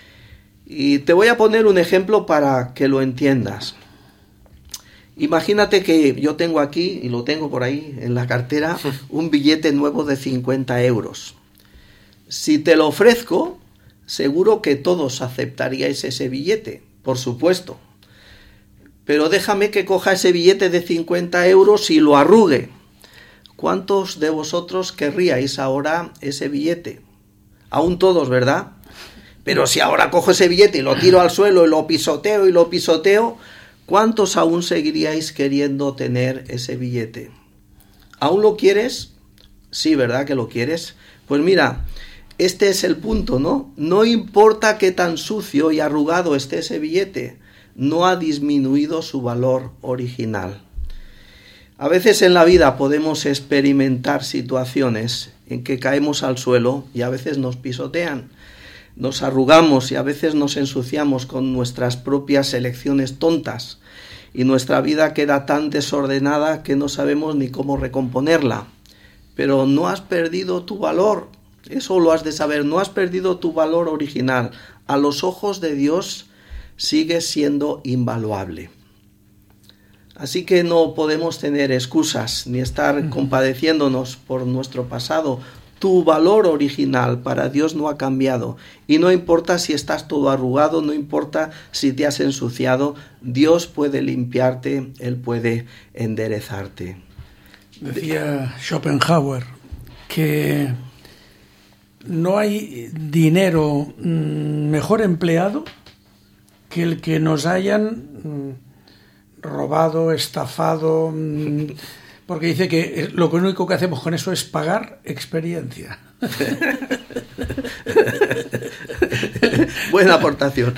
Y te voy a poner un ejemplo para que lo entiendas. Imagínate que yo tengo aquí, y lo tengo por ahí en la cartera, un billete nuevo de cincuenta euros. Si te lo ofrezco, seguro que todos aceptaríais ese billete, por supuesto. Pero déjame que coja ese billete de cincuenta euros y lo arrugue. ¿Cuántos de vosotros querríais ahora ese billete? Aún todos, ¿verdad? Pero si ahora cojo ese billete y lo tiro al suelo y lo pisoteo y lo pisoteo, ¿cuántos aún seguiríais queriendo tener ese billete? ¿Aún lo quieres? Sí, ¿verdad que lo quieres? Pues mira, este es el punto, ¿no? No importa qué tan sucio y arrugado esté ese billete, no ha disminuido su valor original. A veces en la vida podemos experimentar situaciones en que caemos al suelo y a veces nos pisotean, nos arrugamos y a veces nos ensuciamos con nuestras propias elecciones tontas y nuestra vida queda tan desordenada que no sabemos ni cómo recomponerla. Pero no has perdido tu valor, eso lo has de saber, no has perdido tu valor original. A los ojos de Dios sigues siendo invaluable. Así que no podemos tener excusas ni estar compadeciéndonos por nuestro pasado. Tu valor original para Dios no ha cambiado. Y no importa si estás todo arrugado, no importa si te has ensuciado, Dios puede limpiarte, Él puede enderezarte. Decía Schopenhauer que no hay dinero mejor empleado que el que nos hayan robado, estafado, porque dice que lo único que hacemos con eso es pagar experiencia. Buena aportación.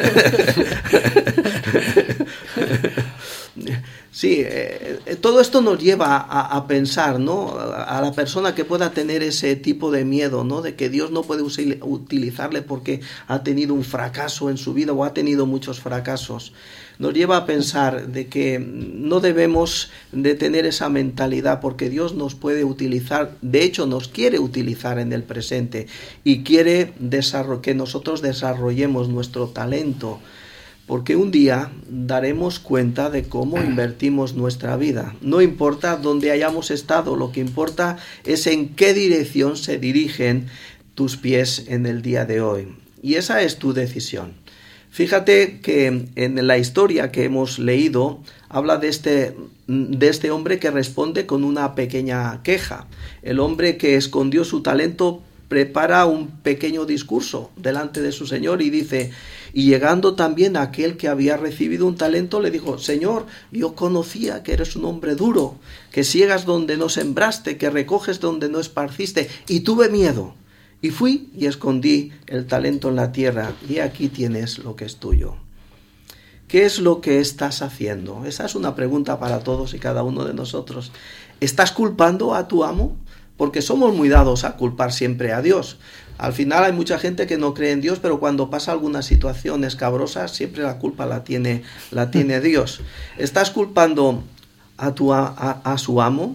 Sí, eh, todo esto nos lleva a, a pensar, ¿no? A la persona que pueda tener ese tipo de miedo, ¿no? De que Dios no puede utilizarle porque ha tenido un fracaso en su vida o ha tenido muchos fracasos. Nos lleva a pensar de que no debemos de tener esa mentalidad porque Dios nos puede utilizar, de hecho nos quiere utilizar en el presente y quiere que nosotros desarrollemos nuestro talento. Porque un día daremos cuenta de cómo invertimos nuestra vida. No importa dónde hayamos estado, lo que importa es en qué dirección se dirigen tus pies en el día de hoy. Y esa es tu decisión. Fíjate que en la historia que hemos leído habla de este, de este hombre que responde con una pequeña queja. El hombre que escondió su talento prepara un pequeño discurso delante de su Señor y dice, y llegando también aquel que había recibido un talento, le dijo, Señor, yo conocía que eres un hombre duro, que siegas donde no sembraste, que recoges donde no esparciste, y tuve miedo, y fui y escondí el talento en la tierra, y aquí tienes lo que es tuyo. ¿Qué es lo que estás haciendo? Esa es una pregunta para todos y cada uno de nosotros. ¿Estás culpando a tu amo? Porque somos muy dados a culpar siempre a Dios. Al final hay mucha gente que no cree en Dios, pero cuando pasa alguna situación escabrosa, siempre la culpa la tiene, la tiene Dios. ¿Estás culpando a, tu, a, a su amo?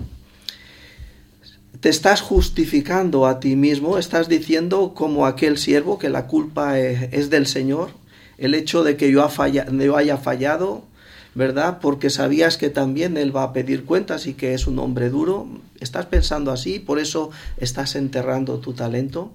¿Te estás justificando a ti mismo? ¿Estás diciendo como aquel siervo que la culpa es, es del Señor? El hecho de que yo, ha falla, yo haya fallado, ¿verdad? Porque sabías que también Él va a pedir cuentas y que es un hombre duro. ¿Estás pensando así? ¿Por eso estás enterrando tu talento?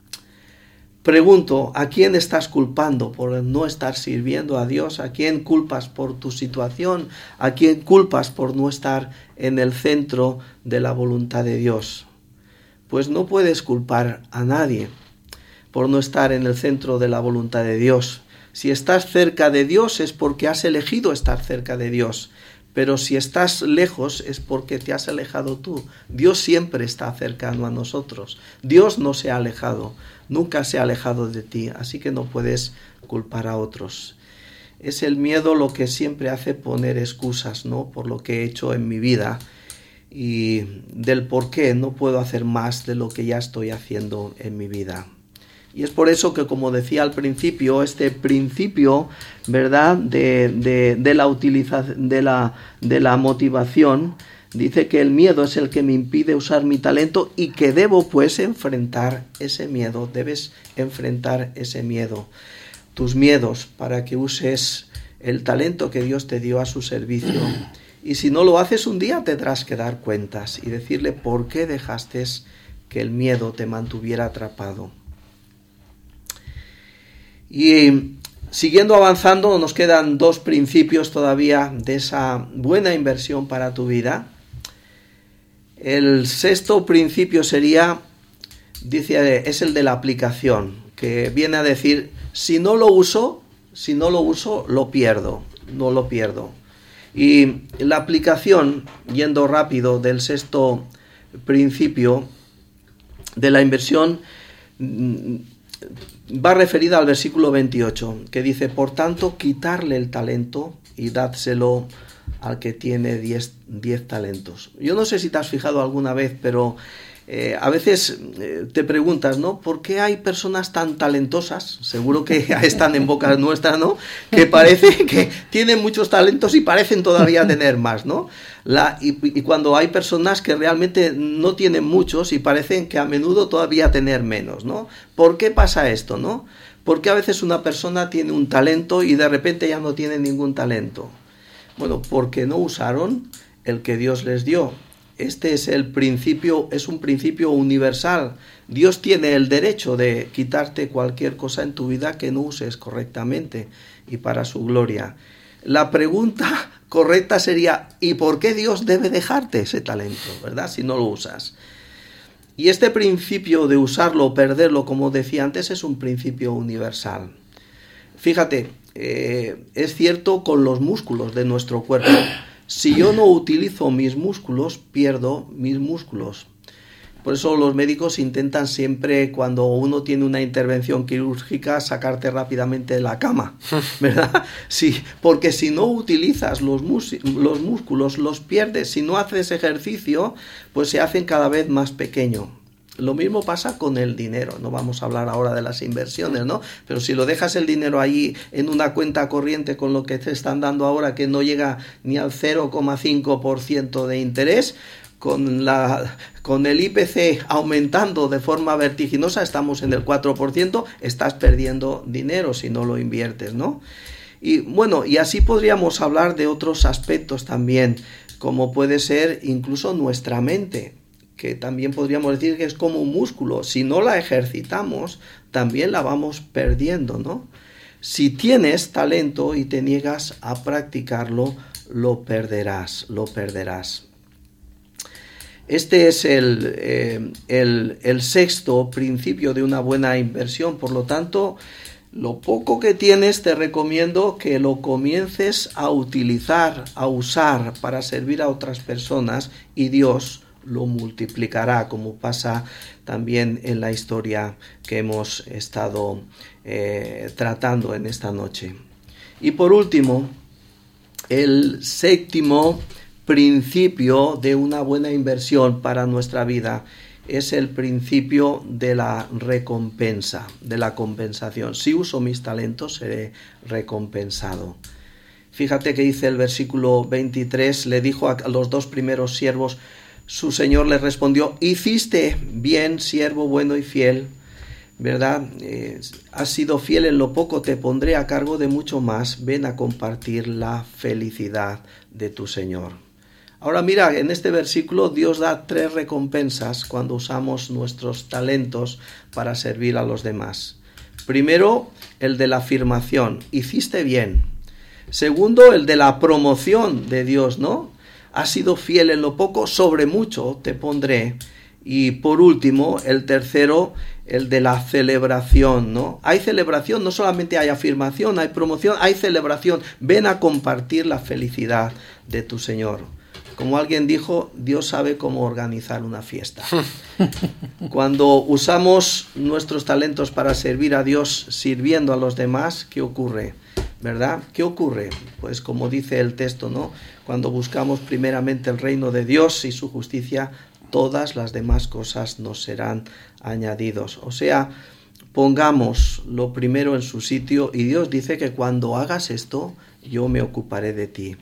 Pregunto, ¿a quién estás culpando por no estar sirviendo a Dios? ¿A quién culpas por tu situación? ¿A quién culpas por no estar en el centro de la voluntad de Dios? Pues no puedes culpar a nadie por no estar en el centro de la voluntad de Dios. Si estás cerca de Dios es porque has elegido estar cerca de Dios. pero si estás lejos es porque te has alejado tú. Dios siempre está cercano a nosotros. Dios no se ha alejado, nunca se ha alejado de ti, así que no puedes culpar a otros. Es el miedo lo que siempre hace poner excusas, ¿no?, por lo que he hecho en mi vida y del por qué no puedo hacer más de lo que ya estoy haciendo en mi vida. Y es por eso que, como decía al principio, este principio, ¿verdad?, de, de, de, la, utilización, de, la, de la motivación, dice que el miedo es el que me impide usar mi talento y que debo, pues, enfrentar ese miedo. Debes enfrentar ese miedo, tus miedos, para que uses el talento que Dios te dio a su servicio. Y si no lo haces un día, tendrás que dar cuentas y decirle por qué dejaste que el miedo te mantuviera atrapado. Y siguiendo avanzando, nos quedan dos principios todavía de esa buena inversión para tu vida. El sexto principio sería, dice, es el de la aplicación, que viene a decir, si no lo uso, si no lo uso, lo pierdo, no lo pierdo. Y la aplicación, yendo rápido, del sexto principio de la inversión, va referida al versículo veintiocho, que dice, por tanto, quitarle el talento y dádselo al que tiene diez, diez talentos. Yo no sé si te has fijado alguna vez, pero eh, a veces eh, te preguntas, ¿no?, ¿por qué hay personas tan talentosas? Seguro que están en boca nuestra, ¿no?, que parece que tienen muchos talentos y parecen todavía tener más, ¿no? La, y, y cuando hay personas que realmente no tienen muchos y parecen que a menudo todavía tener menos, ¿no? ¿Por qué pasa esto, no? ¿Por qué a veces una persona tiene un talento y de repente ya no tiene ningún talento? Bueno, porque no usaron el que Dios les dio. Este es el principio, es un principio universal. Dios tiene el derecho de quitarte cualquier cosa en tu vida que no uses correctamente y para su gloria. La pregunta correcta sería, ¿y por qué Dios debe dejarte ese talento, verdad?, si no lo usas? Y este principio de usarlo o perderlo, como decía antes, es un principio universal. Fíjate, eh, es cierto con los músculos de nuestro cuerpo. Si yo no utilizo mis músculos, pierdo mis músculos. Por eso los médicos intentan siempre, cuando uno tiene una intervención quirúrgica, sacarte rápidamente de la cama, ¿verdad? Sí, porque si no utilizas los, mus- los músculos, los pierdes. Si no haces ejercicio, pues se hacen cada vez más pequeños. Lo mismo pasa con el dinero. No vamos a hablar ahora de las inversiones, ¿no? Pero si lo dejas el dinero ahí en una cuenta corriente con lo que te están dando ahora, que no llega ni al cero coma cinco por ciento de interés, con, la, con el I P C aumentando de forma vertiginosa, estamos en el cuatro por ciento, estás perdiendo dinero si no lo inviertes, ¿no? Y bueno, y así podríamos hablar de otros aspectos también, como puede ser incluso nuestra mente, que también podríamos decir que es como un músculo. Si no la ejercitamos, también la vamos perdiendo, ¿no? Si tienes talento y te niegas a practicarlo, lo perderás, lo perderás. Este es el, eh, el, el sexto principio de una buena inversión. Por lo tanto, lo poco que tienes te recomiendo que lo comiences a utilizar, a usar para servir a otras personas, y Dios lo multiplicará, como pasa también en la historia que hemos estado eh, tratando en esta noche. Y por último, el séptimo principio de una buena inversión para nuestra vida es el principio de la recompensa, de la compensación. Si uso mis talentos, seré recompensado. Fíjate que dice el versículo veintitrés, le dijo a los dos primeros siervos, su señor le respondió, hiciste bien, siervo bueno y fiel, ¿verdad? Eh, has sido fiel en lo poco, te pondré a cargo de mucho más, ven a compartir la felicidad de tu señor. Ahora mira, en este versículo Dios da tres recompensas cuando usamos nuestros talentos para servir a los demás. Primero, el de la afirmación, hiciste bien. Segundo, el de la promoción de Dios, ¿no? Has sido fiel en lo poco, sobre mucho te pondré. Y por último, el tercero, el de la celebración, ¿no? Hay celebración, no solamente hay afirmación, hay promoción, hay celebración. Ven a compartir la felicidad de tu Señor. Como alguien dijo, Dios sabe cómo organizar una fiesta. Cuando usamos nuestros talentos para servir a Dios, sirviendo a los demás, ¿qué ocurre? ¿Verdad? ¿Qué ocurre? Pues como dice el texto, ¿no? Cuando buscamos primeramente el reino de Dios y su justicia, todas las demás cosas nos serán añadidos. O sea, pongamos lo primero en su sitio y Dios dice que cuando hagas esto, yo me ocuparé de ti.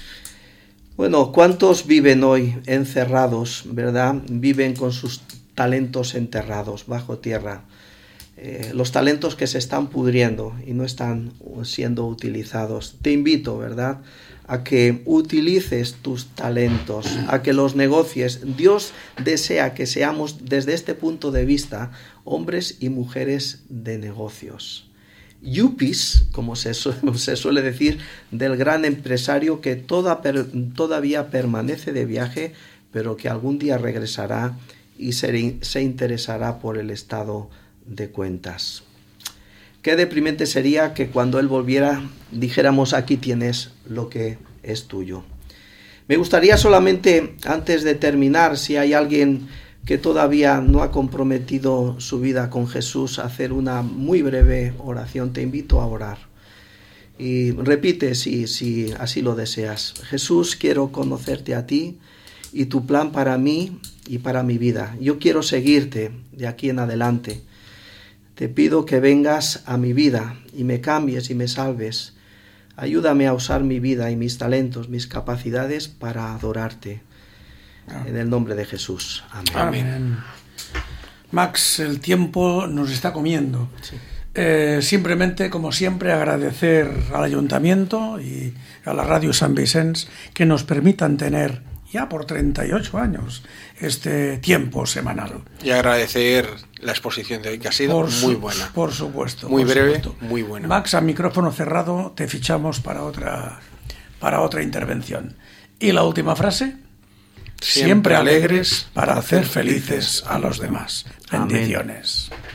Bueno, ¿cuántos viven hoy encerrados, verdad? Viven con sus talentos enterrados bajo tierra. Eh, los talentos que se están pudriendo y no están siendo utilizados. Te invito, ¿verdad?, a que utilices tus talentos, a que los negocies. Dios desea que seamos, desde este punto de vista, hombres y mujeres de negocios. Yuppies, como se, su se suele decir, del gran empresario que toda per todavía permanece de viaje, pero que algún día regresará y se, se interesará por el estado de cuentas. Qué deprimente sería que cuando él volviera dijéramos: aquí tienes lo que es tuyo. Me gustaría solamente, antes de terminar, si hay alguien que todavía no ha comprometido su vida con Jesús, hacer una muy breve oración. Te invito a orar. Y repite si, si así lo deseas. Jesús, quiero conocerte a ti y tu plan para mí y para mi vida. Yo quiero seguirte de aquí en adelante. Te pido que vengas a mi vida y me cambies y me salves. Ayúdame a usar mi vida y mis talentos, mis capacidades para adorarte. En el nombre de Jesús. Amén. Amén. Max, el tiempo nos está comiendo. Sí. Eh, simplemente, como siempre, agradecer al Ayuntamiento y a la Radio San Vicens que nos permitan tener ya por treinta y ocho años este tiempo semanal. Y agradecer la exposición de hoy, que ha sido por muy su, buena. Por supuesto. Muy por breve, supuesto. muy buena. Max, a micrófono cerrado, te fichamos para otra, para otra intervención. Y la última frase: siempre, siempre alegres para hacer felices a los demás. Bendiciones. Amén.